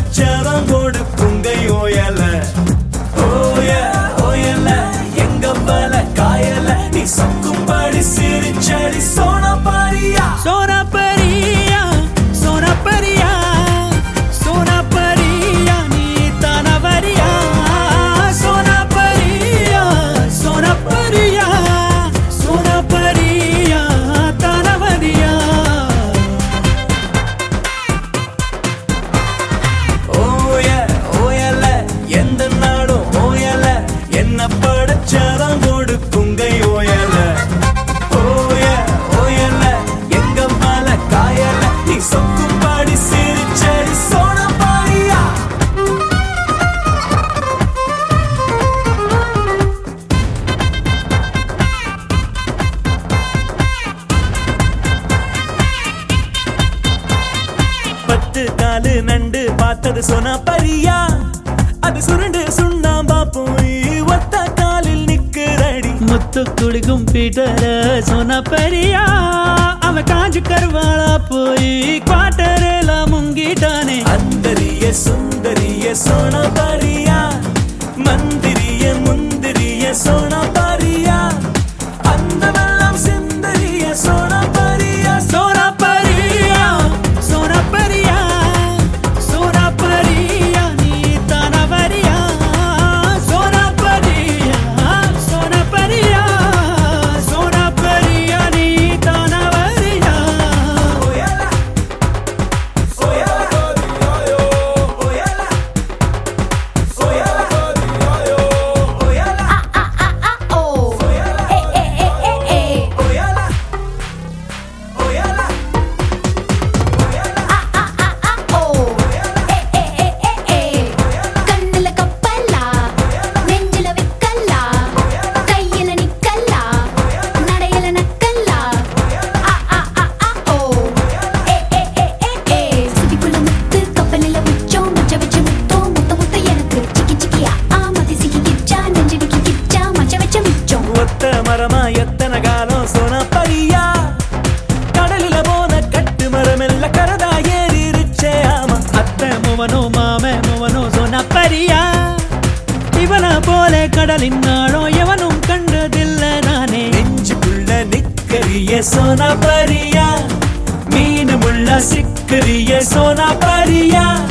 படிச்சாதான் கொடுக்குங்க ஓயல ஓயல எங்க பல காயல நீ சொக்கும்படி சிரிச்சடி சோனா பாரியா சோனா பரியா சோனா பரியா சோனா பரியா நீ தானா வரியா சோனா பரியா சோனா பரியா சோனா பரியா தானா வரியா ஓயல எந்த நாடும் ஓயல என்ன படிச்சாதான் கொடுக்குங்க ஓயல ஓயல எங்க மேல காயல நீ சொக்கும்படி சிரிச்சடி சோனா பாரியா பத்து காலு நண்டு பார்த்தது சொன்னா பரியா அது சுருண்டு சுண்ணாம்பா போய் ஒத்த காலில் நிக்குதடி முத்து குளிக்கும் பீட்டர சோனா பரியா அவன் காஞ்சு கருவாளா போய் குவாட்டரேல முங்கிட்டானே அந்தரிய சுந்தரிய சோனா பாரியா மந்திரிய முந்திரிய சோனா பாரியா அந்த வெள்ளம் சிந்தரிய சோனா பாரியா சோனா பரியா சோனா பரியா சோனா பரியா நீ தானா வரியா சோனா பரியா சோனா பரியா சோனா பரியா நீ தானா வரியா ஓயல ஓயல ஓயல ஓயல கண்ணுல கப்பலா நெஞ்சில விக்கல்லா கையில நிக்கல்லா நடையில நக்கல்லா சிட்டிக்குள்ள முத்து கப்பலில உச்சம் மச்ச வச்ச முத்தோ முத்த முத்த எனக்கு சிக்கி சிக்கியா மதி சிக்கி கிச்சா நெஞ்சிடிக்கி கிச்சா மச்ச வச்ச மிச்சம் ஒத்த மரமா எத்தனை காலம் சோனா பரியா கடலில போன கட்டு மரமெல்ல கரதா ஏறிருச்சே ஆமா அத்தை முவனோ மாமே முவனோ சோனா பரியா இவனை போல கடலின் நாளம் எவனும் கண்டதில்ல நானே நெஞ்சுக்குள்ள நிக்கரிய சோனா பரியா மீனமுள்ள சிக்கரிய சோனா பரியா